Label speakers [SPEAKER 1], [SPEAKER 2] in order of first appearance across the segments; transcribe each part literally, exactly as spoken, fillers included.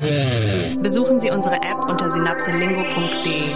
[SPEAKER 1] Besuchen Sie unsere App unter synapselingo punkt de.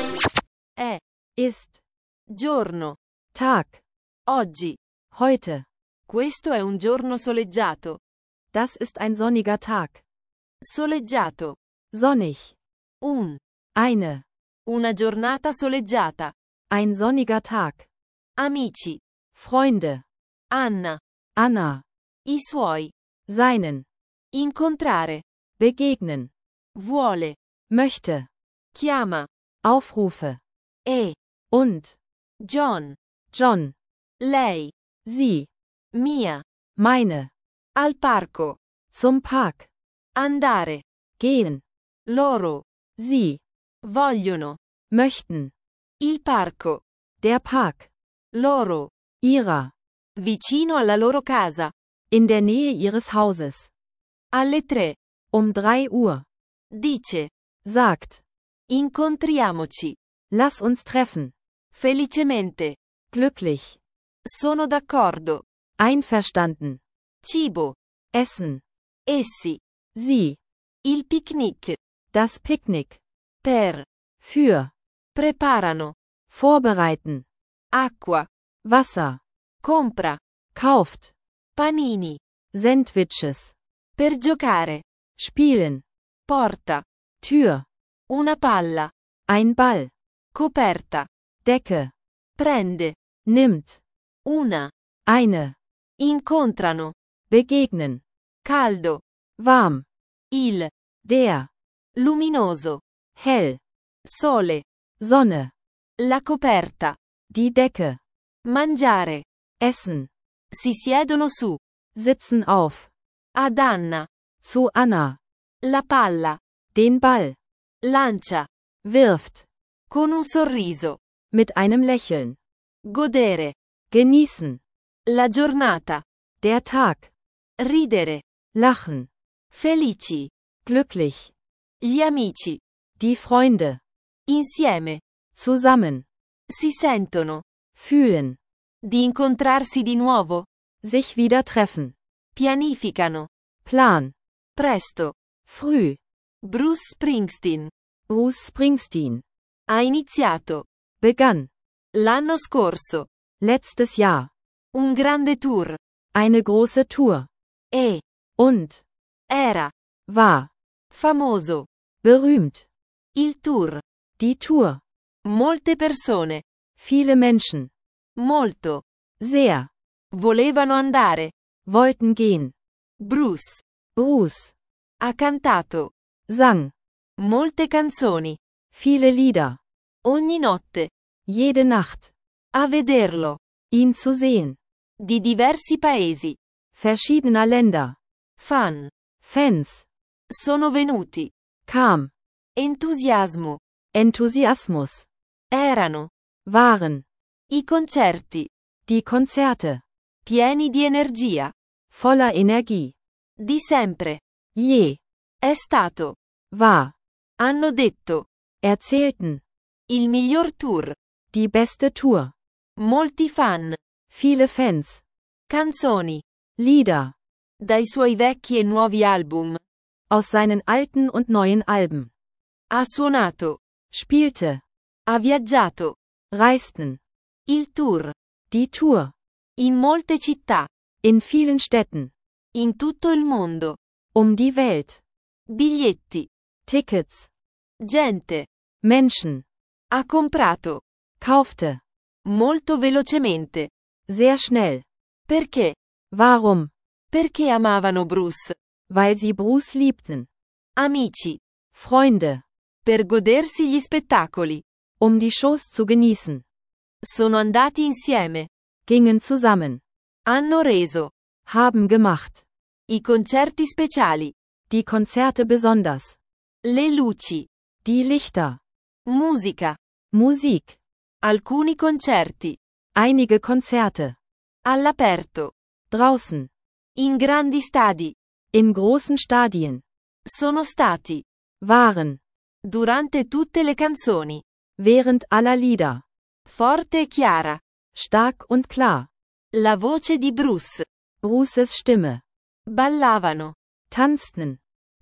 [SPEAKER 2] È,
[SPEAKER 3] ist,
[SPEAKER 2] giorno,
[SPEAKER 3] Tag,
[SPEAKER 2] oggi.
[SPEAKER 3] heute.
[SPEAKER 2] Questo è un giorno soleggiato.
[SPEAKER 3] Das ist ein sonniger Tag.
[SPEAKER 2] Soleggiato.
[SPEAKER 3] Sonnig.
[SPEAKER 2] Un.
[SPEAKER 3] Eine.
[SPEAKER 2] Una giornata soleggiata.
[SPEAKER 3] Ein sonniger Tag.
[SPEAKER 2] Amici.
[SPEAKER 3] Freunde.
[SPEAKER 2] Anna.
[SPEAKER 3] Anna.
[SPEAKER 2] I suoi.
[SPEAKER 3] Seinen.
[SPEAKER 2] Incontrare.
[SPEAKER 3] Begegnen.
[SPEAKER 2] Vuole.
[SPEAKER 3] Möchte.
[SPEAKER 2] Chiama.
[SPEAKER 3] Aufrufe.
[SPEAKER 2] E.
[SPEAKER 3] Und.
[SPEAKER 2] John.
[SPEAKER 3] John.
[SPEAKER 2] Lei.
[SPEAKER 3] Sie.
[SPEAKER 2] Mia.
[SPEAKER 3] Meine.
[SPEAKER 2] Al parco.
[SPEAKER 3] Zum Park.
[SPEAKER 2] Andare.
[SPEAKER 3] Gehen.
[SPEAKER 2] Loro.
[SPEAKER 3] Sie.
[SPEAKER 2] Vogliono.
[SPEAKER 3] Möchten.
[SPEAKER 2] Il parco.
[SPEAKER 3] Der Park.
[SPEAKER 2] Loro.
[SPEAKER 3] Ihrer.
[SPEAKER 2] Vicino alla loro casa.
[SPEAKER 3] In der Nähe ihres Hauses.
[SPEAKER 2] Alle tre.
[SPEAKER 3] Um drei Uhr.
[SPEAKER 2] Dice.
[SPEAKER 3] Sagt.
[SPEAKER 2] Incontriamoci.
[SPEAKER 3] Lass uns treffen.
[SPEAKER 2] Felicemente.
[SPEAKER 3] Glücklich.
[SPEAKER 2] Sono d'accordo.
[SPEAKER 3] Einverstanden.
[SPEAKER 2] Cibo.
[SPEAKER 3] Essen.
[SPEAKER 2] Essi.
[SPEAKER 3] Sie.
[SPEAKER 2] Il picnic.
[SPEAKER 3] Das Picknick.
[SPEAKER 2] Per.
[SPEAKER 3] Für.
[SPEAKER 2] Preparano.
[SPEAKER 3] Vorbereiten.
[SPEAKER 2] Acqua.
[SPEAKER 3] Wasser.
[SPEAKER 2] Compra.
[SPEAKER 3] Kauft.
[SPEAKER 2] Panini.
[SPEAKER 3] Sandwiches.
[SPEAKER 2] Per giocare.
[SPEAKER 3] Spielen.
[SPEAKER 2] Porta.
[SPEAKER 3] Tür.
[SPEAKER 2] Una palla.
[SPEAKER 3] Ein Ball.
[SPEAKER 2] Coperta.
[SPEAKER 3] Decke.
[SPEAKER 2] Prende.
[SPEAKER 3] Nimmt.
[SPEAKER 2] Una.
[SPEAKER 3] Eine.
[SPEAKER 2] Incontrano.
[SPEAKER 3] Begegnen.
[SPEAKER 2] Caldo.
[SPEAKER 3] Warm.
[SPEAKER 2] Il.
[SPEAKER 3] Der.
[SPEAKER 2] Luminoso.
[SPEAKER 3] Hell.
[SPEAKER 2] Sole.
[SPEAKER 3] Sonne.
[SPEAKER 2] La coperta.
[SPEAKER 3] Die Decke.
[SPEAKER 2] Mangiare.
[SPEAKER 3] Essen.
[SPEAKER 2] Si siedono su.
[SPEAKER 3] Sitzen auf.
[SPEAKER 2] Ad Anna.
[SPEAKER 3] Zu Anna.
[SPEAKER 2] La palla.
[SPEAKER 3] Den Ball.
[SPEAKER 2] Lancia.
[SPEAKER 3] Wirft.
[SPEAKER 2] Con un sorriso.
[SPEAKER 3] Mit einem Lächeln.
[SPEAKER 2] Godere.
[SPEAKER 3] Genießen.
[SPEAKER 2] La giornata.
[SPEAKER 3] Der Tag.
[SPEAKER 2] Ridere.
[SPEAKER 3] Lachen.
[SPEAKER 2] Felici.
[SPEAKER 3] Glücklich.
[SPEAKER 2] Gli amici.
[SPEAKER 3] Die Freunde.
[SPEAKER 2] Insieme.
[SPEAKER 3] Zusammen.
[SPEAKER 2] Si sentono.
[SPEAKER 3] Fühlen.
[SPEAKER 2] Di incontrarsi di nuovo.
[SPEAKER 3] Sich wieder treffen.
[SPEAKER 2] Pianificano.
[SPEAKER 3] Plan.
[SPEAKER 2] Presto.
[SPEAKER 3] Früh.
[SPEAKER 2] Bruce Springsteen.
[SPEAKER 3] Bruce Springsteen.
[SPEAKER 2] Ha iniziato.
[SPEAKER 3] Begann.
[SPEAKER 2] L'anno scorso.
[SPEAKER 3] Letztes Jahr.
[SPEAKER 2] Un grande tour.
[SPEAKER 3] Eine große Tour.
[SPEAKER 2] E.
[SPEAKER 3] Und.
[SPEAKER 2] Era.
[SPEAKER 3] War.
[SPEAKER 2] Famoso.
[SPEAKER 3] Berühmt.
[SPEAKER 2] Il tour.
[SPEAKER 3] Die Tour.
[SPEAKER 2] Molte persone.
[SPEAKER 3] Viele Menschen.
[SPEAKER 2] Molto.
[SPEAKER 3] Sehr.
[SPEAKER 2] Volevano andare.
[SPEAKER 3] Wollten gehen.
[SPEAKER 2] Bruce.
[SPEAKER 3] Bruce.
[SPEAKER 2] Ha cantato.
[SPEAKER 3] Sang.
[SPEAKER 2] Molte canzoni.
[SPEAKER 3] Viele Lieder.
[SPEAKER 2] Ogni notte.
[SPEAKER 3] Jede Nacht.
[SPEAKER 2] A vederlo.
[SPEAKER 3] Ihn zu sehen.
[SPEAKER 2] Di diversi paesi.
[SPEAKER 3] Verschiedener Länder.
[SPEAKER 2] Fan.
[SPEAKER 3] Fans.
[SPEAKER 2] Sono venuti.
[SPEAKER 3] Kam.
[SPEAKER 2] Entusiasmo.
[SPEAKER 3] Enthusiasmus.
[SPEAKER 2] Erano.
[SPEAKER 3] Waren.
[SPEAKER 2] I concerti.
[SPEAKER 3] Die Konzerte.
[SPEAKER 2] Pieni di energia.
[SPEAKER 3] Voller Energie.
[SPEAKER 2] Di sempre.
[SPEAKER 3] Je.
[SPEAKER 2] È stato.
[SPEAKER 3] War.
[SPEAKER 2] Hanno detto.
[SPEAKER 3] Erzählten.
[SPEAKER 2] Il miglior tour.
[SPEAKER 3] Die beste Tour.
[SPEAKER 2] Molti fan.
[SPEAKER 3] Viele Fans.
[SPEAKER 2] Canzoni.
[SPEAKER 3] Lieder.
[SPEAKER 2] Dai suoi vecchi e nuovi album.
[SPEAKER 3] Aus seinen alten und neuen Alben.
[SPEAKER 2] Ha suonato.
[SPEAKER 3] Spielte.
[SPEAKER 2] Ha viaggiato.
[SPEAKER 3] Reisten.
[SPEAKER 2] Il tour.
[SPEAKER 3] Die Tour.
[SPEAKER 2] In molte città.
[SPEAKER 3] In vielen Städten.
[SPEAKER 2] In tutto il mondo.
[SPEAKER 3] Um die Welt.
[SPEAKER 2] Biglietti.
[SPEAKER 3] Tickets.
[SPEAKER 2] Gente.
[SPEAKER 3] Menschen.
[SPEAKER 2] Ha comprato.
[SPEAKER 3] Kaufte.
[SPEAKER 2] Molto velocemente.
[SPEAKER 3] Sehr schnell.
[SPEAKER 2] Perché?
[SPEAKER 3] Warum?
[SPEAKER 2] Perché amavano Bruce.
[SPEAKER 3] Weil sie Bruce liebten.
[SPEAKER 2] Amici.
[SPEAKER 3] Freunde.
[SPEAKER 2] Per godersi gli spettacoli.
[SPEAKER 3] Um die Shows zu genießen.
[SPEAKER 2] Sono andati insieme.
[SPEAKER 3] Gingen zusammen.
[SPEAKER 2] Hanno reso.
[SPEAKER 3] Haben gemacht.
[SPEAKER 2] I concerti speciali.
[SPEAKER 3] Die Konzerte besonders.
[SPEAKER 2] Le luci.
[SPEAKER 3] Die Lichter.
[SPEAKER 2] Musica.
[SPEAKER 3] Musik.
[SPEAKER 2] Alcuni concerti.
[SPEAKER 3] Einige Konzerte.
[SPEAKER 2] All'aperto.
[SPEAKER 3] Draußen.
[SPEAKER 2] In grandi stadi.
[SPEAKER 3] In großen Stadien.
[SPEAKER 2] Sono stati.
[SPEAKER 3] Waren.
[SPEAKER 2] Durante tutte le canzoni.
[SPEAKER 3] Während aller Lieder.
[SPEAKER 2] Forte e chiara.
[SPEAKER 3] Stark und klar.
[SPEAKER 2] La voce di Bruce.
[SPEAKER 3] Bruces Stimme.
[SPEAKER 2] Ballavano.
[SPEAKER 3] Tanzten.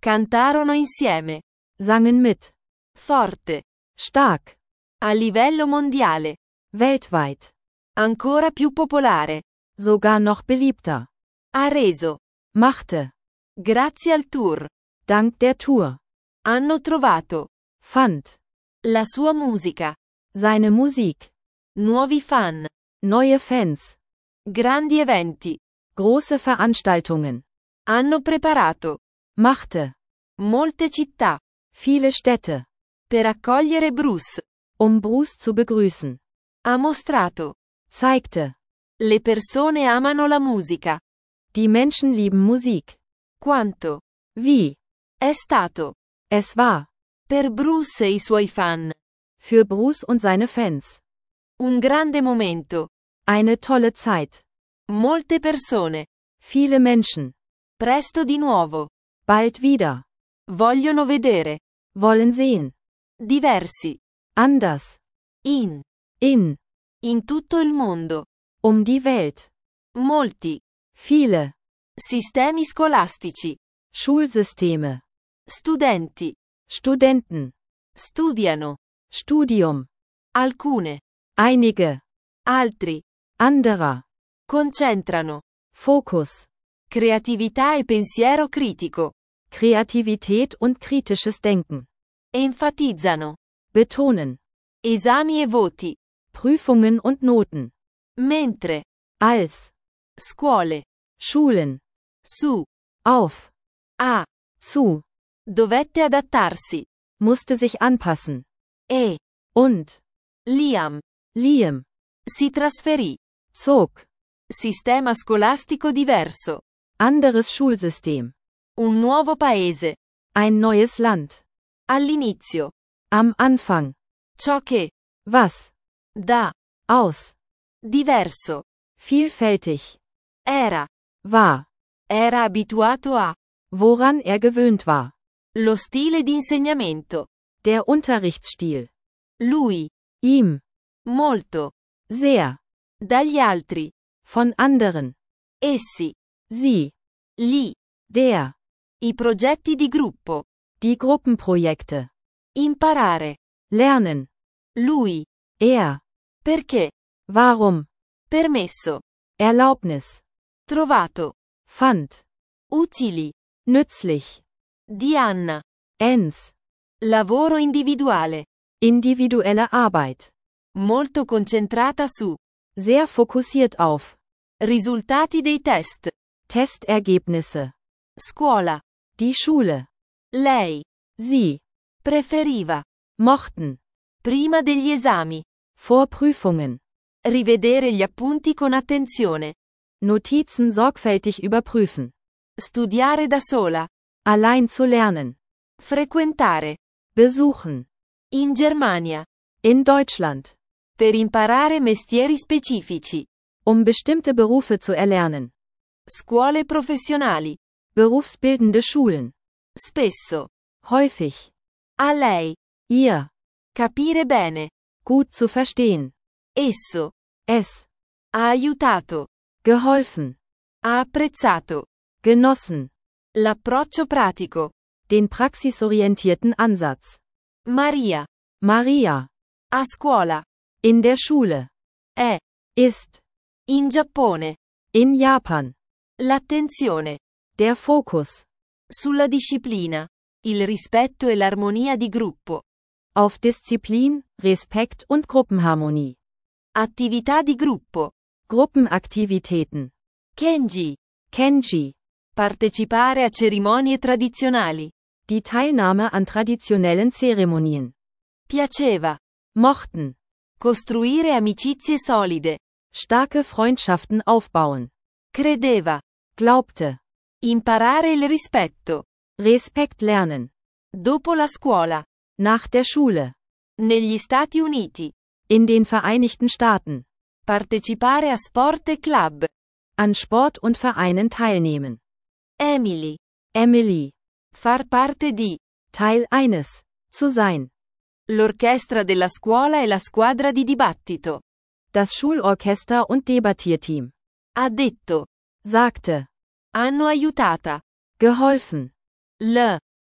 [SPEAKER 2] Cantarono insieme.
[SPEAKER 3] sangen mit.
[SPEAKER 2] Forte.
[SPEAKER 3] Stark.
[SPEAKER 2] A livello mondiale.
[SPEAKER 3] Weltweit.
[SPEAKER 2] Ancora più popolare.
[SPEAKER 3] Sogar noch beliebter.
[SPEAKER 2] Ha reso.
[SPEAKER 3] Machte.
[SPEAKER 2] Grazie al tour.
[SPEAKER 3] Dank der Tour.
[SPEAKER 2] Hanno trovato.
[SPEAKER 3] Fand.
[SPEAKER 2] La sua musica.
[SPEAKER 3] Seine Musik.
[SPEAKER 2] Nuovi fan.
[SPEAKER 3] Neue Fans.
[SPEAKER 2] Grandi eventi.
[SPEAKER 3] Große Veranstaltungen.
[SPEAKER 2] Hanno preparato.
[SPEAKER 3] Machte.
[SPEAKER 2] Molte città.
[SPEAKER 3] Viele Städte.
[SPEAKER 2] Per accogliere Bruce.
[SPEAKER 3] Um Bruce zu begrüßen.
[SPEAKER 2] Ha mostrato.
[SPEAKER 3] Zeigte.
[SPEAKER 2] Le persone amano la musica.
[SPEAKER 3] Die Menschen lieben Musik.
[SPEAKER 2] Quanto.
[SPEAKER 3] Wie.
[SPEAKER 2] È stato.
[SPEAKER 3] Es war.
[SPEAKER 2] Per Bruce e i suoi fan.
[SPEAKER 3] Für Bruce und seine Fans.
[SPEAKER 2] Un grande momento.
[SPEAKER 3] Eine tolle Zeit.
[SPEAKER 2] Molte persone.
[SPEAKER 3] Viele Menschen.
[SPEAKER 2] Presto di nuovo.
[SPEAKER 3] Bald wieder.
[SPEAKER 2] Vogliono vedere.
[SPEAKER 3] Wollen sehen.
[SPEAKER 2] Diversi.
[SPEAKER 3] Anders.
[SPEAKER 2] In.
[SPEAKER 3] In.
[SPEAKER 2] In tutto il mondo.
[SPEAKER 3] Um die Welt.
[SPEAKER 2] Molti.
[SPEAKER 3] Viele.
[SPEAKER 2] Sistemi scolastici.
[SPEAKER 3] Schulsysteme.
[SPEAKER 2] Studenti.
[SPEAKER 3] Studenten.
[SPEAKER 2] Studiano.
[SPEAKER 3] Studium.
[SPEAKER 2] Alcune.
[SPEAKER 3] Einige.
[SPEAKER 2] Altri.
[SPEAKER 3] Anderer.
[SPEAKER 2] Concentrano.
[SPEAKER 3] Fokus.
[SPEAKER 2] Creatività e pensiero critico.
[SPEAKER 3] Kreativität und kritisches Denken.
[SPEAKER 2] Enfatizzano.
[SPEAKER 3] Betonen.
[SPEAKER 2] Esami e voti.
[SPEAKER 3] Prüfungen und Noten.
[SPEAKER 2] Mentre.
[SPEAKER 3] Als.
[SPEAKER 2] Scuole.
[SPEAKER 3] Schulen.
[SPEAKER 2] Su.
[SPEAKER 3] Auf.
[SPEAKER 2] A.
[SPEAKER 3] Zu.
[SPEAKER 2] Dovette adattarsi.
[SPEAKER 3] Musste sich anpassen.
[SPEAKER 2] E.
[SPEAKER 3] Und.
[SPEAKER 2] Liam.
[SPEAKER 3] Liam.
[SPEAKER 2] Si trasferì.
[SPEAKER 3] Zog.
[SPEAKER 2] Sistema scolastico diverso.
[SPEAKER 3] Anderes Schulsystem.
[SPEAKER 2] Un nuovo paese.
[SPEAKER 3] Ein neues Land.
[SPEAKER 2] All'inizio.
[SPEAKER 3] Am Anfang.
[SPEAKER 2] Ciò che.
[SPEAKER 3] Was.
[SPEAKER 2] Da.
[SPEAKER 3] Aus.
[SPEAKER 2] Diverso.
[SPEAKER 3] Vielfältig.
[SPEAKER 2] Era.
[SPEAKER 3] War.
[SPEAKER 2] Era abituato a.
[SPEAKER 3] Woran er gewöhnt war.
[SPEAKER 2] Lo stile di insegnamento.
[SPEAKER 3] Der Unterrichtsstil.
[SPEAKER 2] Lui.
[SPEAKER 3] Ihm.
[SPEAKER 2] Molto.
[SPEAKER 3] Sehr.
[SPEAKER 2] Dagli altri.
[SPEAKER 3] Von anderen.
[SPEAKER 2] Essi.
[SPEAKER 3] Sie.
[SPEAKER 2] Gli.
[SPEAKER 3] Der.
[SPEAKER 2] I progetti di gruppo.
[SPEAKER 3] Die Gruppenprojekte.
[SPEAKER 2] Imparare.
[SPEAKER 3] Lernen.
[SPEAKER 2] Lui.
[SPEAKER 3] Er.
[SPEAKER 2] Perché.
[SPEAKER 3] Warum.
[SPEAKER 2] Permesso.
[SPEAKER 3] Erlaubnis.
[SPEAKER 2] Trovato.
[SPEAKER 3] Fand.
[SPEAKER 2] Utili.
[SPEAKER 3] Nützlich.
[SPEAKER 2] Di Anna.
[SPEAKER 3] Ens.
[SPEAKER 2] Lavoro individuale.
[SPEAKER 3] Individuelle Arbeit.
[SPEAKER 2] Molto concentrata su.
[SPEAKER 3] Sehr fokussiert auf.
[SPEAKER 2] Risultati dei test.
[SPEAKER 3] Testergebnisse.
[SPEAKER 2] Scuola.
[SPEAKER 3] Die Schule.
[SPEAKER 2] Lei.
[SPEAKER 3] Sie.
[SPEAKER 2] Preferiva.
[SPEAKER 3] Mochten.
[SPEAKER 2] Prima degli esami.
[SPEAKER 3] Vor Prüfungen.
[SPEAKER 2] Rivedere gli appunti con attenzione.
[SPEAKER 3] Notizen sorgfältig überprüfen.
[SPEAKER 2] Studiare da sola.
[SPEAKER 3] Allein zu lernen.
[SPEAKER 2] Frequentare.
[SPEAKER 3] Besuchen.
[SPEAKER 2] In Germania.
[SPEAKER 3] In Deutschland.
[SPEAKER 2] Per imparare mestieri specifici.
[SPEAKER 3] Um bestimmte Berufe zu erlernen.
[SPEAKER 2] Scuole professionali.
[SPEAKER 3] Berufsbildende Schulen.
[SPEAKER 2] Spesso.
[SPEAKER 3] Häufig.
[SPEAKER 2] A lei.
[SPEAKER 3] Ihr.
[SPEAKER 2] Capire bene.
[SPEAKER 3] Gut zu verstehen.
[SPEAKER 2] Esso.
[SPEAKER 3] Es.
[SPEAKER 2] Ha aiutato.
[SPEAKER 3] Geholfen.
[SPEAKER 2] Ha apprezzato.
[SPEAKER 3] Genossen.
[SPEAKER 2] L'approccio pratico.
[SPEAKER 3] Den praxisorientierten Ansatz.
[SPEAKER 2] Maria.
[SPEAKER 3] Maria.
[SPEAKER 2] A scuola.
[SPEAKER 3] In der Schule.
[SPEAKER 2] È.
[SPEAKER 3] Ist.
[SPEAKER 2] In Giappone.
[SPEAKER 3] In Japan.
[SPEAKER 2] L'attenzione.
[SPEAKER 3] Der Fokus.
[SPEAKER 2] Sulla disciplina. Il rispetto e l'armonia di gruppo.
[SPEAKER 3] Auf Disziplin, Respekt und Gruppenharmonie.
[SPEAKER 2] Attività di gruppo.
[SPEAKER 3] Gruppenaktivitäten.
[SPEAKER 2] Kenji.
[SPEAKER 3] Kenji.
[SPEAKER 2] Partecipare a cerimonie tradizionali.
[SPEAKER 3] Die Teilnahme an traditionellen Zeremonien.
[SPEAKER 2] Piaceva.
[SPEAKER 3] Mochten.
[SPEAKER 2] Costruire amicizie solide.
[SPEAKER 3] Starke Freundschaften aufbauen.
[SPEAKER 2] Credeva.
[SPEAKER 3] Glaubte.
[SPEAKER 2] Imparare il rispetto.
[SPEAKER 3] Respekt lernen.
[SPEAKER 2] Dopo la scuola.
[SPEAKER 3] Nach der Schule.
[SPEAKER 2] Negli Stati Uniti.
[SPEAKER 3] In den Vereinigten Staaten.
[SPEAKER 2] Partecipare a sport e club.
[SPEAKER 3] An Sport und Vereinen teilnehmen.
[SPEAKER 2] Emily.
[SPEAKER 3] Emily.
[SPEAKER 2] Far parte di.
[SPEAKER 3] Teil eines. Zu sein.
[SPEAKER 2] L'orchestra della scuola e la squadra di dibattito.
[SPEAKER 3] Das Schulorchester und Debattierteam.
[SPEAKER 2] Ha detto.
[SPEAKER 3] Sagte.
[SPEAKER 2] Hanno aiutata.
[SPEAKER 3] Geholfen.
[SPEAKER 2] L.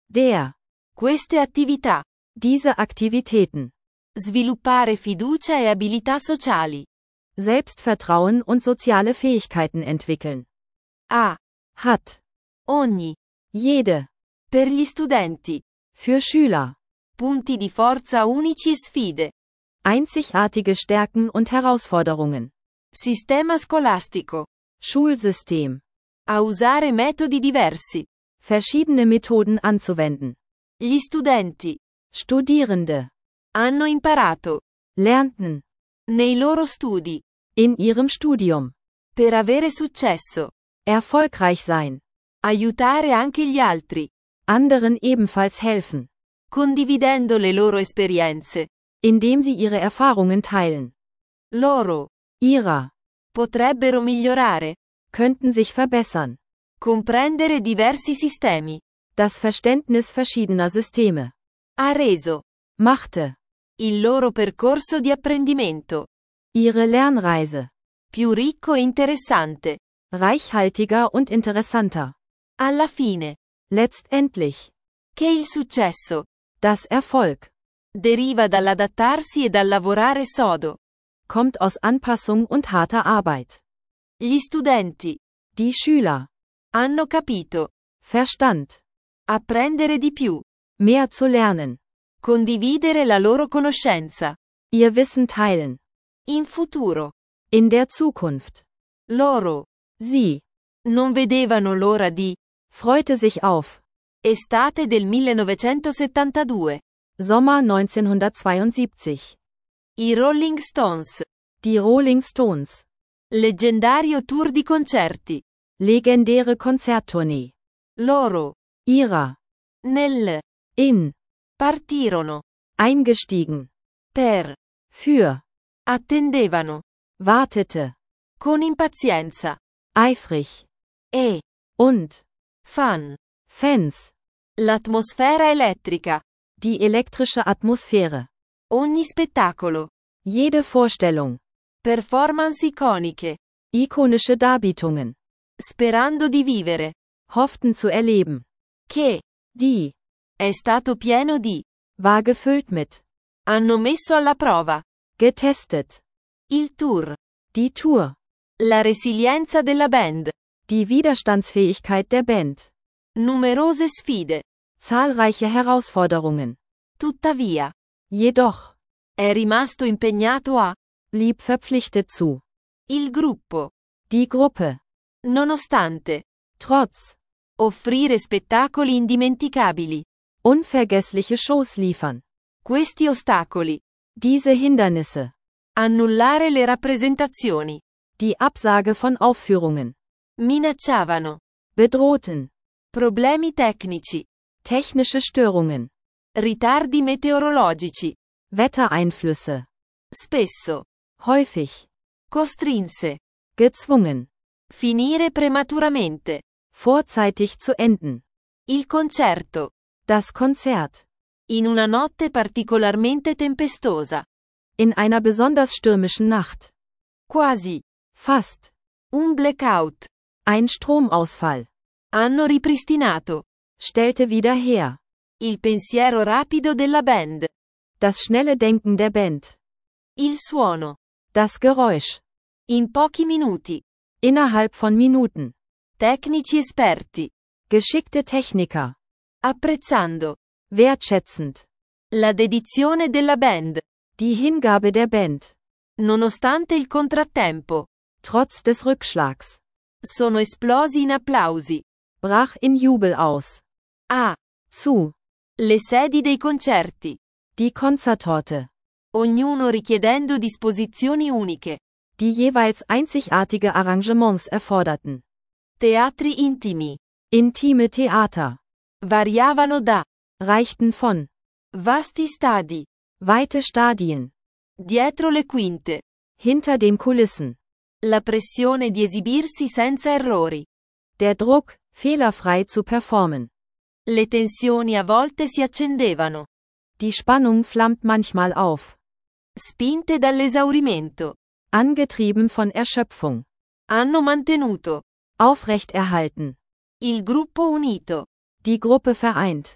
[SPEAKER 3] Der.
[SPEAKER 2] Queste attività.
[SPEAKER 3] Diese Aktivitäten.
[SPEAKER 2] Sviluppare fiducia e abilità sociali.
[SPEAKER 3] Selbstvertrauen und soziale Fähigkeiten entwickeln.
[SPEAKER 2] A.
[SPEAKER 3] Hat.
[SPEAKER 2] Ogni.
[SPEAKER 3] Jede.
[SPEAKER 2] Per gli studenti.
[SPEAKER 3] Für Schüler.
[SPEAKER 2] Punti di forza unici e sfide.
[SPEAKER 3] Einzigartige Stärken und Herausforderungen.
[SPEAKER 2] Sistema scolastico.
[SPEAKER 3] Schulsystem.
[SPEAKER 2] A usare metodi diversi.
[SPEAKER 3] Verschiedene Methoden anzuwenden.
[SPEAKER 2] Gli studenti.
[SPEAKER 3] Studierende.
[SPEAKER 2] Hanno imparato.
[SPEAKER 3] Lernten.
[SPEAKER 2] Nei loro studi.
[SPEAKER 3] In ihrem Studium.
[SPEAKER 2] Per avere successo.
[SPEAKER 3] Erfolgreich sein.
[SPEAKER 2] Aiutare anche gli altri.
[SPEAKER 3] Anderen ebenfalls helfen.
[SPEAKER 2] Condividendo le loro esperienze.
[SPEAKER 3] Indem sie ihre Erfahrungen teilen.
[SPEAKER 2] Loro.
[SPEAKER 3] Ihrer.
[SPEAKER 2] Potrebbero migliorare.
[SPEAKER 3] Könnten sich verbessern.
[SPEAKER 2] Comprendere diversi sistemi.
[SPEAKER 3] Das Verständnis verschiedener Systeme.
[SPEAKER 2] Ha reso.
[SPEAKER 3] Machte.
[SPEAKER 2] Il loro percorso di apprendimento.
[SPEAKER 3] Ihre Lernreise.
[SPEAKER 2] Più ricco e interessante.
[SPEAKER 3] Reichhaltiger und interessanter.
[SPEAKER 2] Alla fine.
[SPEAKER 3] Letztendlich.
[SPEAKER 2] Che il successo.
[SPEAKER 3] Das Erfolg.
[SPEAKER 2] Deriva dall'adattarsi e dal lavorare sodo.
[SPEAKER 3] Kommt aus Anpassung und harter Arbeit.
[SPEAKER 2] Gli studenti.
[SPEAKER 3] Die Schüler.
[SPEAKER 2] Hanno capito.
[SPEAKER 3] Verstand.
[SPEAKER 2] Apprendere di più.
[SPEAKER 3] Mehr zu lernen.
[SPEAKER 2] Condividere la loro conoscenza.
[SPEAKER 3] Ihr Wissen teilen.
[SPEAKER 2] In futuro.
[SPEAKER 3] In der Zukunft.
[SPEAKER 2] Loro.
[SPEAKER 3] Sie.
[SPEAKER 2] Non vedevano l'ora di.
[SPEAKER 3] Freute sich auf.
[SPEAKER 2] Estate del millenovecentosettantadue.
[SPEAKER 3] Sommer neunzehnhundertzweiundsiebzig.
[SPEAKER 2] I Rolling Stones.
[SPEAKER 3] Die Rolling Stones.
[SPEAKER 2] Leggendario tour di concerti.
[SPEAKER 3] Legendäre Konzerttournee.
[SPEAKER 2] Loro.
[SPEAKER 3] Ihrer.
[SPEAKER 2] Nel.
[SPEAKER 3] In.
[SPEAKER 2] Partirono.
[SPEAKER 3] Eingestiegen.
[SPEAKER 2] Per.
[SPEAKER 3] Für.
[SPEAKER 2] Attendevano.
[SPEAKER 3] Wartete.
[SPEAKER 2] Con impazienza.
[SPEAKER 3] Eifrig.
[SPEAKER 2] E.
[SPEAKER 3] Und.
[SPEAKER 2] Fan.
[SPEAKER 3] Fans.
[SPEAKER 2] L'atmosfera elettrica.
[SPEAKER 3] Die elektrische Atmosphäre.
[SPEAKER 2] Ogni spettacolo.
[SPEAKER 3] Jede Vorstellung.
[SPEAKER 2] Performance iconiche.
[SPEAKER 3] Ikonische Darbietungen.
[SPEAKER 2] Sperando di vivere.
[SPEAKER 3] Hofften zu erleben.
[SPEAKER 2] Che.
[SPEAKER 3] Die.
[SPEAKER 2] È stato pieno di.
[SPEAKER 3] War gefüllt mit.
[SPEAKER 2] Hanno messo alla prova.
[SPEAKER 3] Getestet.
[SPEAKER 2] Il tour.
[SPEAKER 3] Die Tour.
[SPEAKER 2] La resilienza della band.
[SPEAKER 3] Die Widerstandsfähigkeit der Band.
[SPEAKER 2] Numerose sfide.
[SPEAKER 3] Zahlreiche Herausforderungen.
[SPEAKER 2] Tuttavia.
[SPEAKER 3] Jedoch.
[SPEAKER 2] È rimasto impegnato a.
[SPEAKER 3] Blieb verpflichtet zu.
[SPEAKER 2] Il gruppo.
[SPEAKER 3] Die Gruppe.
[SPEAKER 2] Nonostante.
[SPEAKER 3] Trotz.
[SPEAKER 2] Offrire spettacoli indimenticabili.
[SPEAKER 3] Unvergessliche Shows liefern.
[SPEAKER 2] Questi ostacoli.
[SPEAKER 3] Diese Hindernisse.
[SPEAKER 2] Annullare le rappresentazioni.
[SPEAKER 3] Die Absage von Aufführungen.
[SPEAKER 2] Minacciavano.
[SPEAKER 3] Bedrohten.
[SPEAKER 2] Problemi tecnici.
[SPEAKER 3] Technische Störungen.
[SPEAKER 2] Ritardi meteorologici.
[SPEAKER 3] Wettereinflüsse.
[SPEAKER 2] Spesso.
[SPEAKER 3] Häufig.
[SPEAKER 2] Costrinse.
[SPEAKER 3] Gezwungen.
[SPEAKER 2] Finire prematuramente.
[SPEAKER 3] Vorzeitig zu enden.
[SPEAKER 2] Il concerto.
[SPEAKER 3] Das Konzert.
[SPEAKER 2] In una notte particolarmente tempestosa.
[SPEAKER 3] In einer besonders stürmischen Nacht.
[SPEAKER 2] Quasi.
[SPEAKER 3] Fast.
[SPEAKER 2] Un blackout.
[SPEAKER 3] Ein Stromausfall.
[SPEAKER 2] Hanno ripristinato.
[SPEAKER 3] Stellte wieder her.
[SPEAKER 2] Il pensiero rapido della band.
[SPEAKER 3] Das schnelle Denken der Band.
[SPEAKER 2] Il suono.
[SPEAKER 3] Das Geräusch.
[SPEAKER 2] In pochi minuti.
[SPEAKER 3] Innerhalb von Minuten.
[SPEAKER 2] Tecnici esperti.
[SPEAKER 3] Geschickte Techniker.
[SPEAKER 2] Apprezzando.
[SPEAKER 3] Wertschätzend.
[SPEAKER 2] La dedizione della band.
[SPEAKER 3] Die Hingabe der Band.
[SPEAKER 2] Nonostante il contrattempo.
[SPEAKER 3] Trotz des Rückschlags.
[SPEAKER 2] Sono esplosi in applausi.
[SPEAKER 3] Brach in Jubel aus.
[SPEAKER 2] A.
[SPEAKER 3] Zu.
[SPEAKER 2] Le sedi dei concerti.
[SPEAKER 3] Die Konzertorte.
[SPEAKER 2] Ognuno richiedendo disposizioni uniche.
[SPEAKER 3] Die jeweils einzigartige Arrangements erforderten.
[SPEAKER 2] Teatri intimi.
[SPEAKER 3] Intime Theater.
[SPEAKER 2] Variavano da.
[SPEAKER 3] Reichten von.
[SPEAKER 2] Vasti stadi.
[SPEAKER 3] Weite Stadien.
[SPEAKER 2] Dietro le quinte.
[SPEAKER 3] Hinter den Kulissen.
[SPEAKER 2] La pressione di esibirsi senza errori.
[SPEAKER 3] Der Druck, fehlerfrei zu performen.
[SPEAKER 2] Le tensioni a volte si accendevano.
[SPEAKER 3] Die Spannung flammt manchmal auf.
[SPEAKER 2] Spinte dall'esaurimento.
[SPEAKER 3] Angetrieben von Erschöpfung.
[SPEAKER 2] Hanno mantenuto.
[SPEAKER 3] Aufrechterhalten.
[SPEAKER 2] Il gruppo unito.
[SPEAKER 3] Die Gruppe vereint.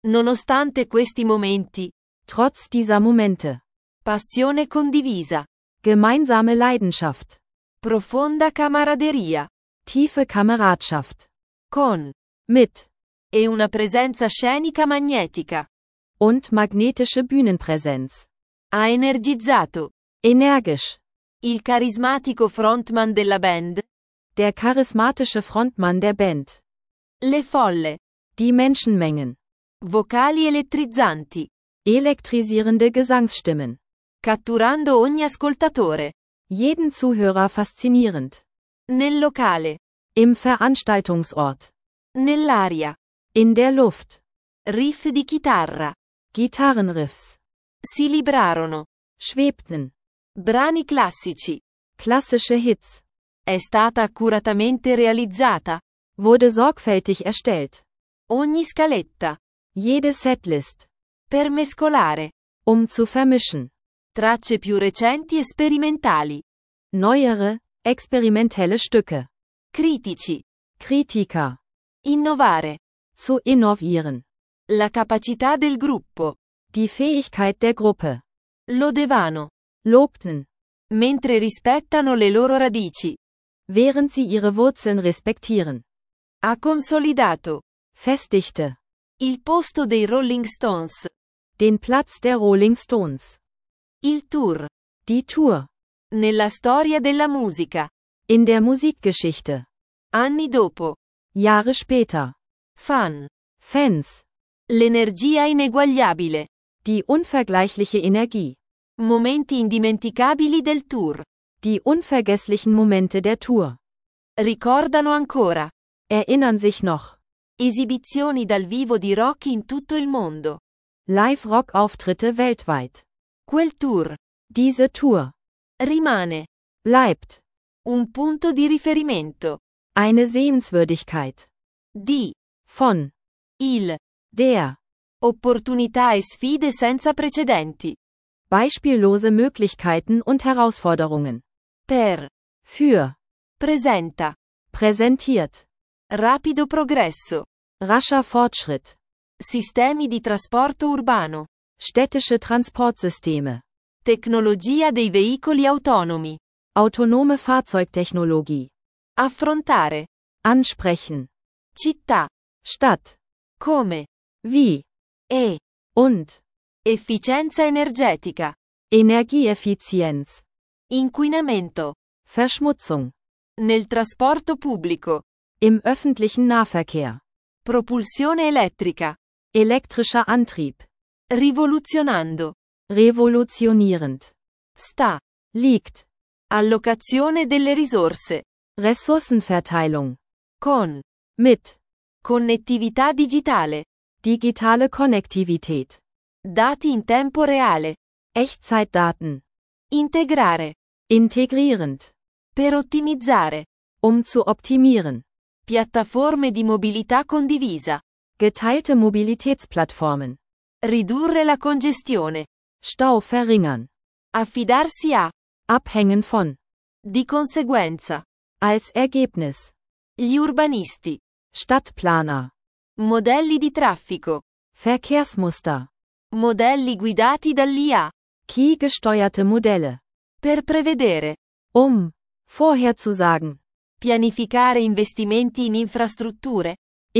[SPEAKER 2] Nonostante questi momenti,
[SPEAKER 3] Trotz dieser Momente.
[SPEAKER 2] passione condivisa,
[SPEAKER 3] Gemeinsame Leidenschaft.
[SPEAKER 2] profonda camaraderia,
[SPEAKER 3] Tiefe Kameradschaft.
[SPEAKER 2] con,
[SPEAKER 3] Mit.
[SPEAKER 2] e una presenza scenica magnetica,
[SPEAKER 3] Und magnetische Bühnenpräsenz.
[SPEAKER 2] ha energizzato
[SPEAKER 3] Energisch.
[SPEAKER 2] il carismatico frontman della band,
[SPEAKER 3] Der charismatische Frontmann der Band.
[SPEAKER 2] le folle,
[SPEAKER 3] Die Menschenmengen.
[SPEAKER 2] vocali elettrizzanti,
[SPEAKER 3] Elektrisierende Gesangsstimmen.
[SPEAKER 2] catturando ogni ascoltatore,
[SPEAKER 3] Jeden Zuhörer faszinierend.
[SPEAKER 2] nel locale,
[SPEAKER 3] Im Veranstaltungsort.
[SPEAKER 2] nell'aria,
[SPEAKER 3] In der Luft.
[SPEAKER 2] riff di chitarra,
[SPEAKER 3] Gitarrenriffs.
[SPEAKER 2] si librarono,
[SPEAKER 3] Schwebten.
[SPEAKER 2] brani classici,
[SPEAKER 3] Klassische Hits.
[SPEAKER 2] è stata accuratamente realizzata,
[SPEAKER 3] Wurde sorgfältig erstellt.
[SPEAKER 2] ogni scaletta,
[SPEAKER 3] Jede Setlist.
[SPEAKER 2] per mescolare,
[SPEAKER 3] Um zu vermischen.
[SPEAKER 2] tracce più recenti e sperimentali,
[SPEAKER 3] Neuere, experimentelle Stücke.
[SPEAKER 2] critici,
[SPEAKER 3] Kritiker.
[SPEAKER 2] innovare,
[SPEAKER 3] Zu innovieren.
[SPEAKER 2] la capacità del gruppo,
[SPEAKER 3] Die Fähigkeit der Gruppe.
[SPEAKER 2] lodevano,
[SPEAKER 3] Lobten.
[SPEAKER 2] mentre rispettano le loro radici,
[SPEAKER 3] Während sie ihre Wurzeln respektieren.
[SPEAKER 2] ha consolidato
[SPEAKER 3] Festigte.
[SPEAKER 2] il posto dei Rolling Stones,
[SPEAKER 3] Den Platz der Rolling Stones.
[SPEAKER 2] il tour,
[SPEAKER 3] Die Tour.
[SPEAKER 2] nella storia della musica,
[SPEAKER 3] In der Musikgeschichte.
[SPEAKER 2] anni dopo,
[SPEAKER 3] Jahre später.
[SPEAKER 2] fan,
[SPEAKER 3] Fans.
[SPEAKER 2] l'energia ineguagliabile,
[SPEAKER 3] Die unvergleichliche Energie.
[SPEAKER 2] momenti indimenticabili del tour,
[SPEAKER 3] Die unvergesslichen Momente der Tour.
[SPEAKER 2] ricordano ancora,
[SPEAKER 3] Erinnern sich noch.
[SPEAKER 2] esibizioni dal vivo di rock in tutto il mondo,
[SPEAKER 3] Live-Rock-Auftritte weltweit.
[SPEAKER 2] quel tour,
[SPEAKER 3] Diese Tour.
[SPEAKER 2] rimane,
[SPEAKER 3] Bleibt.
[SPEAKER 2] un punto di riferimento,
[SPEAKER 3] Eine Sehenswürdigkeit.
[SPEAKER 2] di,
[SPEAKER 3] Von.
[SPEAKER 2] il,
[SPEAKER 3] Der.
[SPEAKER 2] opportunità e sfide senza precedenti,
[SPEAKER 3] Beispiellose Möglichkeiten und Herausforderungen.
[SPEAKER 2] per,
[SPEAKER 3] Für.
[SPEAKER 2] presenta,
[SPEAKER 3] Präsentiert.
[SPEAKER 2] rapido progresso,
[SPEAKER 3] Rascher Fortschritt.
[SPEAKER 2] sistemi di trasporto urbano,
[SPEAKER 3] Städtische Transportsysteme.
[SPEAKER 2] tecnologia dei veicoli autonomi,
[SPEAKER 3] Autonome Fahrzeugtechnologie.
[SPEAKER 2] affrontare,
[SPEAKER 3] Ansprechen.
[SPEAKER 2] città,
[SPEAKER 3] Stadt.
[SPEAKER 2] come,
[SPEAKER 3] Wie.
[SPEAKER 2] e,
[SPEAKER 3] Und.
[SPEAKER 2] efficienza energetica,
[SPEAKER 3] Energieeffizienz.
[SPEAKER 2] inquinamento,
[SPEAKER 3] Verschmutzung.
[SPEAKER 2] nel trasporto pubblico,
[SPEAKER 3] Im öffentlichen Nahverkehr.
[SPEAKER 2] propulsione elettrica,
[SPEAKER 3] Elektrischer Antrieb.
[SPEAKER 2] rivoluzionando,
[SPEAKER 3] Revolutionierend.
[SPEAKER 2] sta,
[SPEAKER 3] Liegt.
[SPEAKER 2] allocazione delle risorse,
[SPEAKER 3] Ressourcenverteilung.
[SPEAKER 2] con,
[SPEAKER 3] Mit.
[SPEAKER 2] connettività digitale,
[SPEAKER 3] Digitale Konnektivität.
[SPEAKER 2] dati in tempo reale,
[SPEAKER 3] Echtzeitdaten.
[SPEAKER 2] integrare,
[SPEAKER 3] Integrierend.
[SPEAKER 2] per ottimizzare,
[SPEAKER 3] Um zu optimieren.
[SPEAKER 2] piattaforme di mobilità condivisa,
[SPEAKER 3] Geteilte Mobilitätsplattformen.
[SPEAKER 2] ridurre la congestione,
[SPEAKER 3] Stau verringern.
[SPEAKER 2] affidarsi a,
[SPEAKER 3] Abhängen von.
[SPEAKER 2] di conseguenza,
[SPEAKER 3] Als Ergebnis.
[SPEAKER 2] gli urbanisti,
[SPEAKER 3] Stadtplaner.
[SPEAKER 2] modelli di traffico,
[SPEAKER 3] Verkehrsmuster.
[SPEAKER 2] modelli guidati dall'I A,
[SPEAKER 3] Key gesteuerte Modelle.
[SPEAKER 2] per prevedere,
[SPEAKER 3] Um. Vorherzusagen.
[SPEAKER 2] pianificare investimenti in infrastrutture,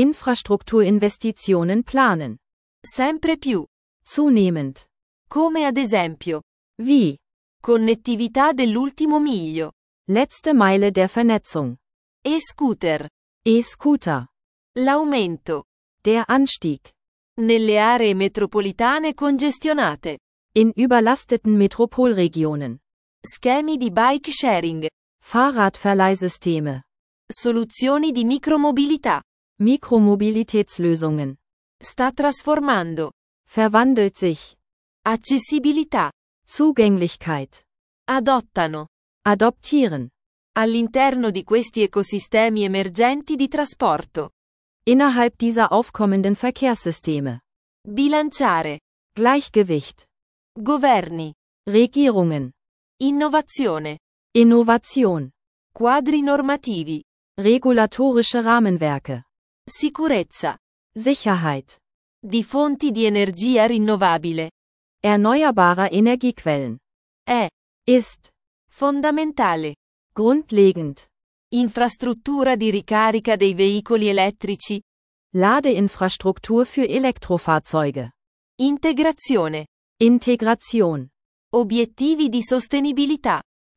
[SPEAKER 3] Infrastrukturinvestitionen planen.
[SPEAKER 2] sempre più,
[SPEAKER 3] Zunehmend.
[SPEAKER 2] come ad esempio,
[SPEAKER 3] Wie.
[SPEAKER 2] connettività dell'ultimo miglio,
[SPEAKER 3] Letzte Meile der Vernetzung.
[SPEAKER 2] e scooter,
[SPEAKER 3] E-Scooter.
[SPEAKER 2] l'aumento,
[SPEAKER 3] Der Anstieg.
[SPEAKER 2] nelle aree metropolitane congestionate,
[SPEAKER 3] In überlasteten Metropolregionen.
[SPEAKER 2] schemi di bike sharing,
[SPEAKER 3] Fahrradverleihsysteme.
[SPEAKER 2] soluzioni di micromobilità,
[SPEAKER 3] Mikromobilitätslösungen.
[SPEAKER 2] sta trasformando,
[SPEAKER 3] Verwandelt sich.
[SPEAKER 2] accessibilità,
[SPEAKER 3] Zugänglichkeit.
[SPEAKER 2] adottano,
[SPEAKER 3] Adoptieren.
[SPEAKER 2] all'interno di questi ecosistemi emergenti di trasporto,
[SPEAKER 3] Innerhalb dieser aufkommenden Verkehrssysteme.
[SPEAKER 2] bilanciare,
[SPEAKER 3] Gleichgewicht.
[SPEAKER 2] governi,
[SPEAKER 3] Regierungen.
[SPEAKER 2] innovazione,
[SPEAKER 3] Innovation.
[SPEAKER 2] quadri normativi,
[SPEAKER 3] Regulatorische Rahmenwerke.
[SPEAKER 2] sicurezza,
[SPEAKER 3] Sicherheit.
[SPEAKER 2] di fonti di energia rinnovabile.
[SPEAKER 3] Erneuerbarer Energiequellen.
[SPEAKER 2] È
[SPEAKER 3] Ist.
[SPEAKER 2] fondamentale.
[SPEAKER 3] Grundlegend.
[SPEAKER 2] Infrastruttura di ricarica dei veicoli elettrici.
[SPEAKER 3] Ladeinfrastruktur für Elektrofahrzeuge.
[SPEAKER 2] Integrazione.
[SPEAKER 3] Integration.
[SPEAKER 2] Obiettivi di sostenibilità.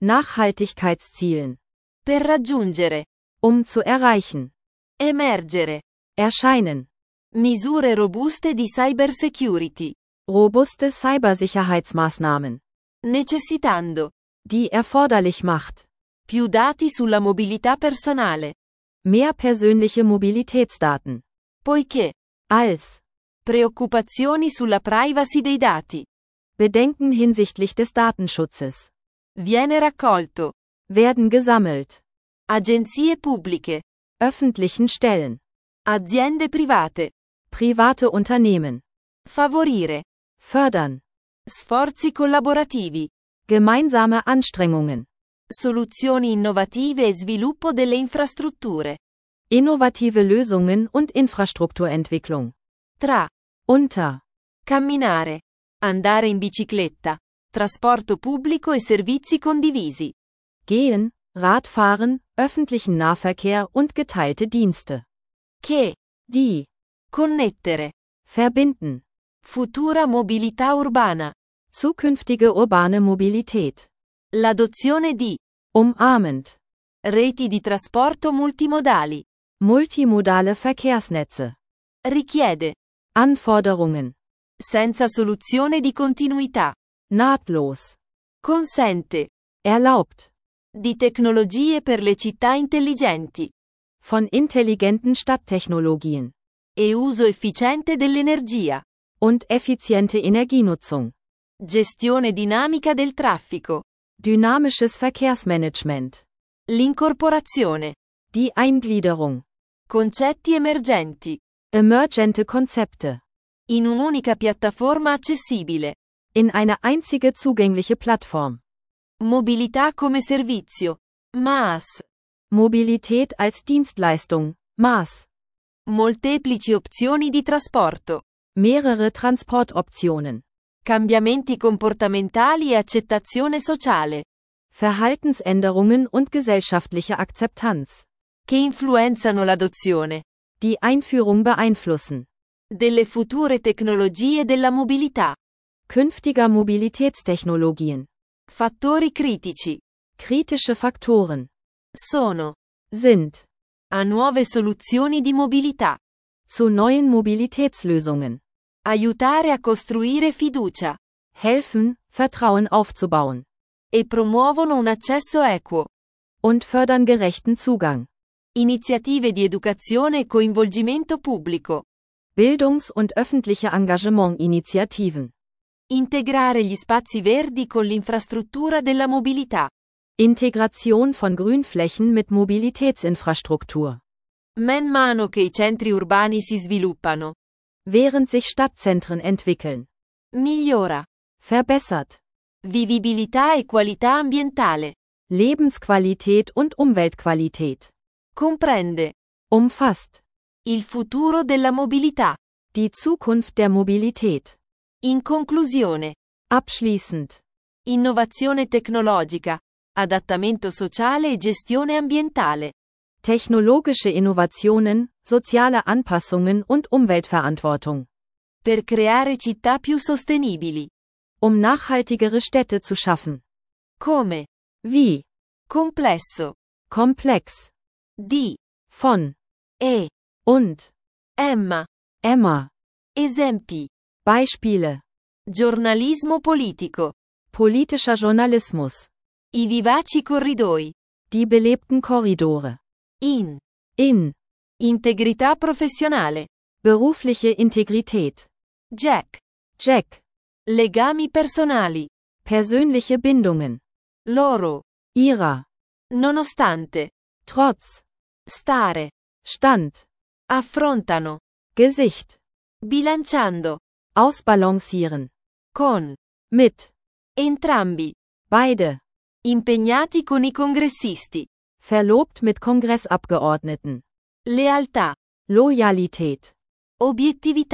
[SPEAKER 3] Nachhaltigkeitszielen.
[SPEAKER 2] Per raggiungere.
[SPEAKER 3] Um zu erreichen.
[SPEAKER 2] Emergere.
[SPEAKER 3] Erscheinen.
[SPEAKER 2] Misure robuste di cybersecurity.
[SPEAKER 3] Robuste Cybersicherheitsmaßnahmen.
[SPEAKER 2] Necessitando.
[SPEAKER 3] Die erforderlich macht.
[SPEAKER 2] Più dati sulla mobilità personale.
[SPEAKER 3] Mehr persönliche Mobilitätsdaten.
[SPEAKER 2] Poiché.
[SPEAKER 3] Als.
[SPEAKER 2] Preoccupazioni sulla privacy dei dati.
[SPEAKER 3] Bedenken hinsichtlich des Datenschutzes.
[SPEAKER 2] Viene raccolto.
[SPEAKER 3] Werden gesammelt.
[SPEAKER 2] Agenzie pubbliche.
[SPEAKER 3] Öffentlichen Stellen.
[SPEAKER 2] Aziende private.
[SPEAKER 3] Private Unternehmen.
[SPEAKER 2] Favorire.
[SPEAKER 3] Fördern.
[SPEAKER 2] Sforzi collaborativi.
[SPEAKER 3] Gemeinsame Anstrengungen.
[SPEAKER 2] Soluzioni innovative e sviluppo delle infrastrutture.
[SPEAKER 3] Innovative Lösungen und Infrastrukturentwicklung.
[SPEAKER 2] Tra.
[SPEAKER 3] Unter.
[SPEAKER 2] Camminare. Andare in bicicletta. Trasporto pubblico e servizi condivisi.
[SPEAKER 3] Gehen, Radfahren, öffentlichen Nahverkehr und geteilte Dienste.
[SPEAKER 2] Che.
[SPEAKER 3] Die.
[SPEAKER 2] Connettere.
[SPEAKER 3] Verbinden.
[SPEAKER 2] Futura mobilità urbana.
[SPEAKER 3] Zukünftige urbane Mobilität.
[SPEAKER 2] L'adozione di.
[SPEAKER 3] Umarmend.
[SPEAKER 2] Reti di trasporto multimodali.
[SPEAKER 3] Multimodale Verkehrsnetze.
[SPEAKER 2] Richiede.
[SPEAKER 3] Anforderungen.
[SPEAKER 2] Senza soluzione di continuità.
[SPEAKER 3] Nahtlos.
[SPEAKER 2] Consente.
[SPEAKER 3] Erlaubt.
[SPEAKER 2] Di tecnologie per le città intelligenti.
[SPEAKER 3] Von intelligenten Stadttechnologien.
[SPEAKER 2] E uso efficiente dell'energia.
[SPEAKER 3] Und effiziente Energienutzung.
[SPEAKER 2] Gestione dinamica del traffico.
[SPEAKER 3] Dynamisches Verkehrsmanagement.
[SPEAKER 2] L'incorporazione.
[SPEAKER 3] Die Eingliederung.
[SPEAKER 2] Concetti emergenti.
[SPEAKER 3] Emergente Konzepte.
[SPEAKER 2] In un'unica piattaforma accessibile.
[SPEAKER 3] In eine einzige zugängliche Plattform.
[SPEAKER 2] Mobilità come servizio. M A S.
[SPEAKER 3] Mobilität als Dienstleistung. M A S.
[SPEAKER 2] Molteplici opzioni di trasporto.
[SPEAKER 3] Mehrere Transportoptionen.
[SPEAKER 2] Cambiamenti comportamentali e accettazione sociale.
[SPEAKER 3] Verhaltensänderungen und gesellschaftliche Akzeptanz.
[SPEAKER 2] Che influenzano l'adozione.
[SPEAKER 3] Die Einführung beeinflussen.
[SPEAKER 2] Delle future tecnologie della mobilità.
[SPEAKER 3] Künftiger Mobilitätstechnologien.
[SPEAKER 2] Fattori critici.
[SPEAKER 3] Kritische Faktoren.
[SPEAKER 2] Sono.
[SPEAKER 3] Sind.
[SPEAKER 2] A nuove soluzioni di mobilità.
[SPEAKER 3] Zu neuen Mobilitätslösungen.
[SPEAKER 2] Aiutare a costruire fiducia.
[SPEAKER 3] Helfen, Vertrauen aufzubauen.
[SPEAKER 2] E promuovono un accesso equo.
[SPEAKER 3] Und fördern gerechten Zugang.
[SPEAKER 2] Iniziative di educazione e coinvolgimento pubblico.
[SPEAKER 3] Bildungs- und öffentliche Engagement-Initiativen.
[SPEAKER 2] Integrare gli spazi verdi con l'infrastruttura della mobilità.
[SPEAKER 3] Integration von Grünflächen mit Mobilitätsinfrastruktur.
[SPEAKER 2] Man mano che i centri urbani si sviluppano.
[SPEAKER 3] Während sich Stadtzentren entwickeln.
[SPEAKER 2] Migliora.
[SPEAKER 3] Verbessert.
[SPEAKER 2] Vivibilità e qualità ambientale.
[SPEAKER 3] Lebensqualität und Umweltqualität.
[SPEAKER 2] Comprende.
[SPEAKER 3] Umfasst.
[SPEAKER 2] Il futuro della mobilità.
[SPEAKER 3] Die Zukunft der Mobilität.
[SPEAKER 2] In conclusione.
[SPEAKER 3] Abschließend.
[SPEAKER 2] Innovazione tecnologica. Adattamento sociale e gestione ambientale.
[SPEAKER 3] Technologische Innovationen, soziale Anpassungen und Umweltverantwortung.
[SPEAKER 2] Per creare città più sostenibili.
[SPEAKER 3] Um nachhaltigere Städte zu schaffen.
[SPEAKER 2] Come.
[SPEAKER 3] Wie.
[SPEAKER 2] Complesso.
[SPEAKER 3] Komplex.
[SPEAKER 2] Di.
[SPEAKER 3] Von.
[SPEAKER 2] E.
[SPEAKER 3] Und.
[SPEAKER 2] Emma.
[SPEAKER 3] Emma.
[SPEAKER 2] Esempi.
[SPEAKER 3] Beispiele.
[SPEAKER 2] Giornalismo politico.
[SPEAKER 3] Politischer Journalismus.
[SPEAKER 2] I vivaci corridoi.
[SPEAKER 3] Die belebten Korridore.
[SPEAKER 2] In.
[SPEAKER 3] In.
[SPEAKER 2] Integrità professionale.
[SPEAKER 3] Berufliche Integrität.
[SPEAKER 2] Jack.
[SPEAKER 3] Jack.
[SPEAKER 2] Legami personali.
[SPEAKER 3] Persönliche Bindungen.
[SPEAKER 2] Loro.
[SPEAKER 3] Ihrer.
[SPEAKER 2] Nonostante.
[SPEAKER 3] Trotz.
[SPEAKER 2] Stare.
[SPEAKER 3] Stand.
[SPEAKER 2] Affrontano.
[SPEAKER 3] Gesicht.
[SPEAKER 2] Bilanciando.
[SPEAKER 3] Ausbalancieren.
[SPEAKER 2] Con.
[SPEAKER 3] Mit.
[SPEAKER 2] Entrambi.
[SPEAKER 3] Beide.
[SPEAKER 2] Impegnati con i congressisti.
[SPEAKER 3] Verlobt mit Kongressabgeordneten.
[SPEAKER 2] Lealtà.
[SPEAKER 3] Loyalität.
[SPEAKER 2] Obiettività.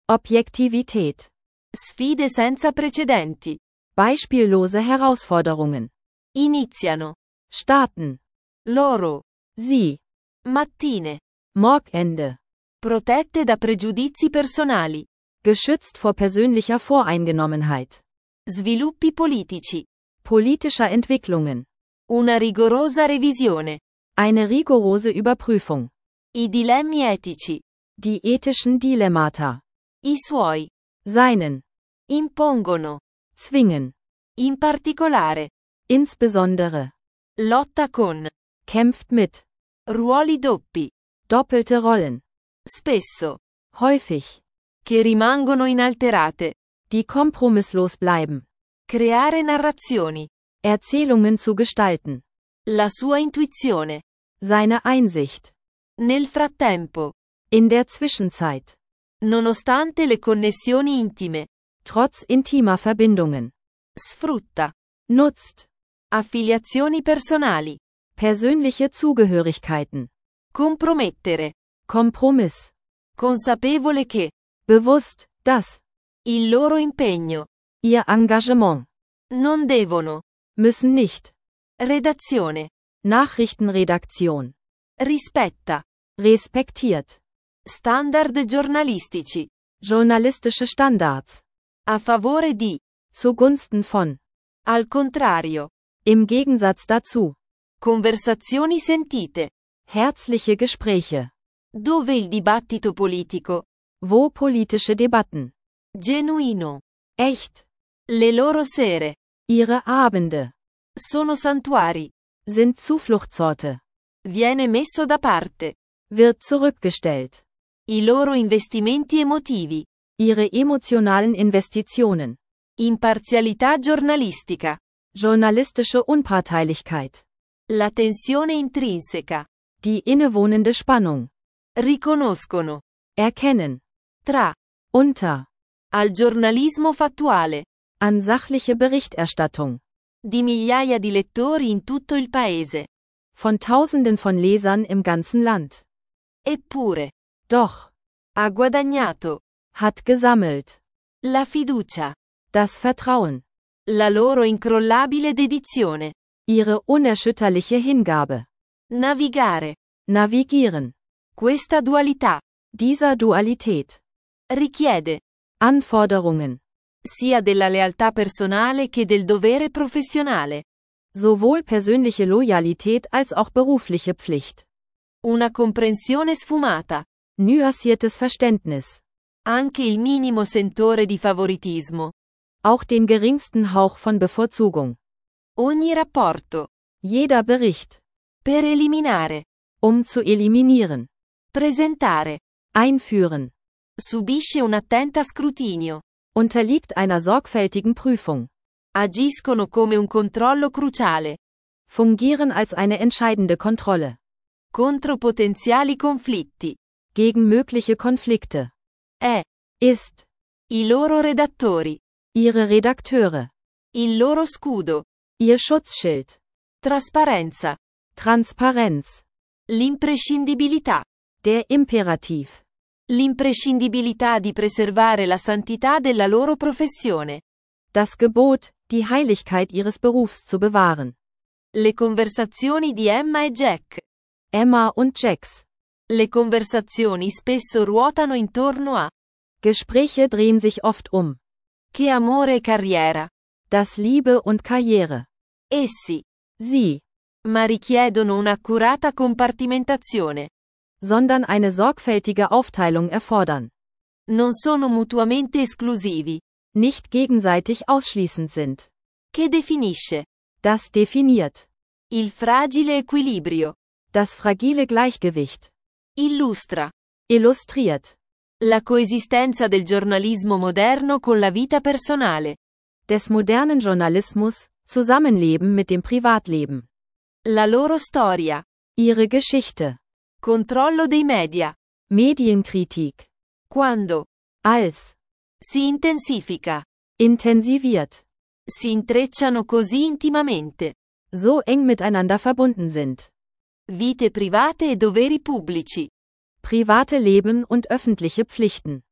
[SPEAKER 3] Objektivität.
[SPEAKER 2] Sfide senza precedenti.
[SPEAKER 3] Beispiellose Herausforderungen.
[SPEAKER 2] Iniziano.
[SPEAKER 3] Starten.
[SPEAKER 2] Loro.
[SPEAKER 3] Sie.
[SPEAKER 2] Mattine.
[SPEAKER 3] Morgende.
[SPEAKER 2] Protette da pregiudizi personali.
[SPEAKER 3] Geschützt vor persönlicher Voreingenommenheit.
[SPEAKER 2] Sviluppi politici.
[SPEAKER 3] Politischer Entwicklungen.
[SPEAKER 2] Una rigorosa revisione.
[SPEAKER 3] Eine rigorose Überprüfung.
[SPEAKER 2] I dilemmi etici.
[SPEAKER 3] Die ethischen Dilemmata.
[SPEAKER 2] I suoi.
[SPEAKER 3] Seinen.
[SPEAKER 2] Impongono.
[SPEAKER 3] Zwingen.
[SPEAKER 2] In particolare.
[SPEAKER 3] Insbesondere.
[SPEAKER 2] Lotta con.
[SPEAKER 3] Kämpft mit.
[SPEAKER 2] Ruoli doppi.
[SPEAKER 3] Doppelte Rollen.
[SPEAKER 2] Spesso.
[SPEAKER 3] Häufig.
[SPEAKER 2] Che rimangono inalterate.
[SPEAKER 3] Die kompromisslos bleiben.
[SPEAKER 2] Creare narrazioni.
[SPEAKER 3] Erzählungen zu gestalten.
[SPEAKER 2] La sua intuizione.
[SPEAKER 3] Seine Einsicht.
[SPEAKER 2] Nel frattempo.
[SPEAKER 3] In der Zwischenzeit.
[SPEAKER 2] Nonostante le connessioni intime.
[SPEAKER 3] Trotz intimer Verbindungen.
[SPEAKER 2] Sfrutta.
[SPEAKER 3] Nutzt.
[SPEAKER 2] Affiliazioni personali.
[SPEAKER 3] Persönliche Zugehörigkeiten.
[SPEAKER 2] Compromettere.
[SPEAKER 3] Kompromiss.
[SPEAKER 2] Consapevole che.
[SPEAKER 3] Bewusst, dass.
[SPEAKER 2] Il loro impegno.
[SPEAKER 3] Ihr Engagement.
[SPEAKER 2] Non devono.
[SPEAKER 3] Müssen nicht.
[SPEAKER 2] Redazione.
[SPEAKER 3] Nachrichtenredaktion.
[SPEAKER 2] Rispetta.
[SPEAKER 3] Respektiert.
[SPEAKER 2] Standard giornalistici.
[SPEAKER 3] Journalistische Standards.
[SPEAKER 2] A favore di.
[SPEAKER 3] Zugunsten von.
[SPEAKER 2] Al contrario.
[SPEAKER 3] Im Gegensatz dazu.
[SPEAKER 2] Conversazioni sentite.
[SPEAKER 3] Herzliche Gespräche.
[SPEAKER 2] Dove il dibattito politico.
[SPEAKER 3] Wo politische Debatten.
[SPEAKER 2] Genuino.
[SPEAKER 3] Echt.
[SPEAKER 2] Le loro sere.
[SPEAKER 3] Ihre Abende.
[SPEAKER 2] Sono santuari.
[SPEAKER 3] Sind Zufluchtsorte.
[SPEAKER 2] Viene messo da parte.
[SPEAKER 3] Wird zurückgestellt.
[SPEAKER 2] I loro investimenti emotivi.
[SPEAKER 3] Ihre emotionalen Investitionen.
[SPEAKER 2] Imparzialità giornalistica.
[SPEAKER 3] Journalistische Unparteilichkeit.
[SPEAKER 2] La tensione intrinseca.
[SPEAKER 3] Die innewohnende Spannung.
[SPEAKER 2] Riconoscono.
[SPEAKER 3] Erkennen.
[SPEAKER 2] Tra.
[SPEAKER 3] Unter.
[SPEAKER 2] Al giornalismo fattuale.
[SPEAKER 3] An sachliche Berichterstattung.
[SPEAKER 2] Di migliaia di lettori in tutto il paese.
[SPEAKER 3] Von Tausenden von Lesern im ganzen Land.
[SPEAKER 2] Eppure.
[SPEAKER 3] Doch.
[SPEAKER 2] Ha guadagnato.
[SPEAKER 3] Hat gesammelt.
[SPEAKER 2] La fiducia.
[SPEAKER 3] Das Vertrauen.
[SPEAKER 2] La loro incrollabile dedizione.
[SPEAKER 3] Ihre unerschütterliche Hingabe.
[SPEAKER 2] Navigare.
[SPEAKER 3] Navigieren.
[SPEAKER 2] Questa dualità.
[SPEAKER 3] Dieser Dualität.
[SPEAKER 2] Richiede.
[SPEAKER 3] Anforderungen.
[SPEAKER 2] Sia della lealtà personale che del dovere professionale.
[SPEAKER 3] Sowohl persönliche Loyalität als auch berufliche Pflicht.
[SPEAKER 2] Una comprensione sfumata.
[SPEAKER 3] Nuanciertes Verständnis.
[SPEAKER 2] Anche il minimo sentore di favoritismo.
[SPEAKER 3] Auch den geringsten Hauch von Bevorzugung.
[SPEAKER 2] Ogni rapporto.
[SPEAKER 3] Jeder Bericht.
[SPEAKER 2] Per eliminare.
[SPEAKER 3] Um zu eliminieren.
[SPEAKER 2] Presentare.
[SPEAKER 3] Einführen.
[SPEAKER 2] Subisce un attenta scrutinio.
[SPEAKER 3] Unterliegt einer sorgfältigen Prüfung.
[SPEAKER 2] Agiscono come un controllo cruciale.
[SPEAKER 3] Fungieren als eine entscheidende Kontrolle.
[SPEAKER 2] Contro potenziali conflitti.
[SPEAKER 3] Gegen mögliche Konflikte.
[SPEAKER 2] È.
[SPEAKER 3] Ist.
[SPEAKER 2] I loro redattori.
[SPEAKER 3] Ihre Redakteure.
[SPEAKER 2] Il loro scudo.
[SPEAKER 3] Ihr Schutzschild.
[SPEAKER 2] Trasparenza.
[SPEAKER 3] Transparenz.
[SPEAKER 2] L'imprescindibilità.
[SPEAKER 3] Der Imperativ.
[SPEAKER 2] L'imprescindibilità di preservare la santità della loro professione.
[SPEAKER 3] Das Gebot, die Heiligkeit ihres Berufs zu bewahren.
[SPEAKER 2] Le conversazioni di Emma e Jack.
[SPEAKER 3] Emma und Jax.
[SPEAKER 2] Le conversazioni spesso ruotano intorno a.
[SPEAKER 3] Gespräche drehen sich oft um.
[SPEAKER 2] Che amore e carriera.
[SPEAKER 3] Das Liebe und Karriere.
[SPEAKER 2] Essi.
[SPEAKER 3] Sie.
[SPEAKER 2] Ma richiedono un'accurata compartimentazione.
[SPEAKER 3] Sondern eine sorgfältige Aufteilung erfordern.
[SPEAKER 2] Non sono mutuamente esclusivi.
[SPEAKER 3] Nicht gegenseitig ausschließend sind.
[SPEAKER 2] Che definisce.
[SPEAKER 3] Das definiert.
[SPEAKER 2] Il fragile equilibrio.
[SPEAKER 3] Das fragile Gleichgewicht.
[SPEAKER 2] Illustra.
[SPEAKER 3] Illustriert.
[SPEAKER 2] La coesistenza del giornalismo moderno con la vita personale.
[SPEAKER 3] Des modernen Journalismus, Zusammenleben mit dem Privatleben.
[SPEAKER 2] La loro storia.
[SPEAKER 3] Ihre Geschichte.
[SPEAKER 2] Controllo dei media.
[SPEAKER 3] Medienkritik.
[SPEAKER 2] Quando.
[SPEAKER 3] Als.
[SPEAKER 2] Si intensifica.
[SPEAKER 3] Intensiviert.
[SPEAKER 2] Si intrecciano così intimamente.
[SPEAKER 3] So eng miteinander verbunden sind.
[SPEAKER 2] Vite private e doveri pubblici.
[SPEAKER 3] Private Leben und öffentliche Pflichten.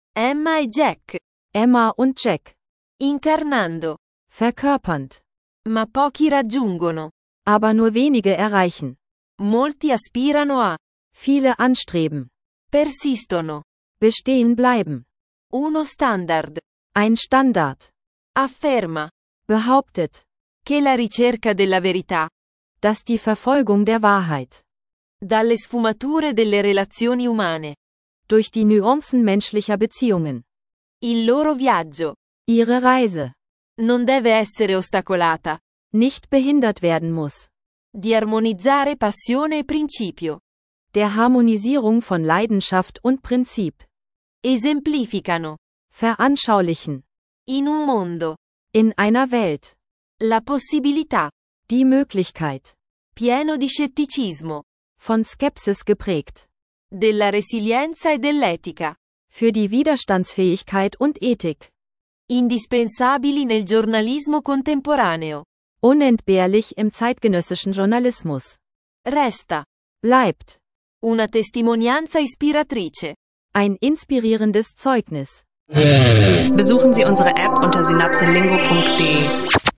[SPEAKER 2] Emma e Jack.
[SPEAKER 3] Emma und Jack.
[SPEAKER 2] Incarnando.
[SPEAKER 3] Verkörpernd.
[SPEAKER 2] Ma pochi raggiungono.
[SPEAKER 3] Aber nur wenige erreichen.
[SPEAKER 2] Molti aspirano a.
[SPEAKER 3] Viele anstreben.
[SPEAKER 2] Persistono.
[SPEAKER 3] Bestehen bleiben.
[SPEAKER 2] Uno standard.
[SPEAKER 3] Ein Standard.
[SPEAKER 2] Afferma.
[SPEAKER 3] Behauptet.
[SPEAKER 2] Che la ricerca della verità.
[SPEAKER 3] Dass die Verfolgung der Wahrheit.
[SPEAKER 2] Dalle sfumature delle relazioni umane.
[SPEAKER 3] Durch die Nuancen menschlicher Beziehungen.
[SPEAKER 2] Il loro viaggio.
[SPEAKER 3] Ihre Reise.
[SPEAKER 2] Non deve essere ostacolata.
[SPEAKER 3] Nicht behindert werden muss.
[SPEAKER 2] Di armonizzare passione e principio.
[SPEAKER 3] Der Harmonisierung von Leidenschaft und Prinzip.
[SPEAKER 2] Esemplificano.
[SPEAKER 3] Veranschaulichen.
[SPEAKER 2] In un mondo.
[SPEAKER 3] In einer Welt.
[SPEAKER 2] La possibilità.
[SPEAKER 3] Die Möglichkeit.
[SPEAKER 2] Pieno di scetticismo.
[SPEAKER 3] Von Skepsis geprägt.
[SPEAKER 2] Della resilienza e dell'etica.
[SPEAKER 3] Für die Widerstandsfähigkeit und Ethik.
[SPEAKER 2] Indispensabili nel giornalismo contemporaneo.
[SPEAKER 3] Unentbehrlich im zeitgenössischen Journalismus.
[SPEAKER 2] Resta.
[SPEAKER 3] Bleibt.
[SPEAKER 2] Una testimonianza ispiratrice.
[SPEAKER 3] Ein inspirierendes Zeugnis.
[SPEAKER 1] Besuchen Sie unsere App unter synapselingo punkt de.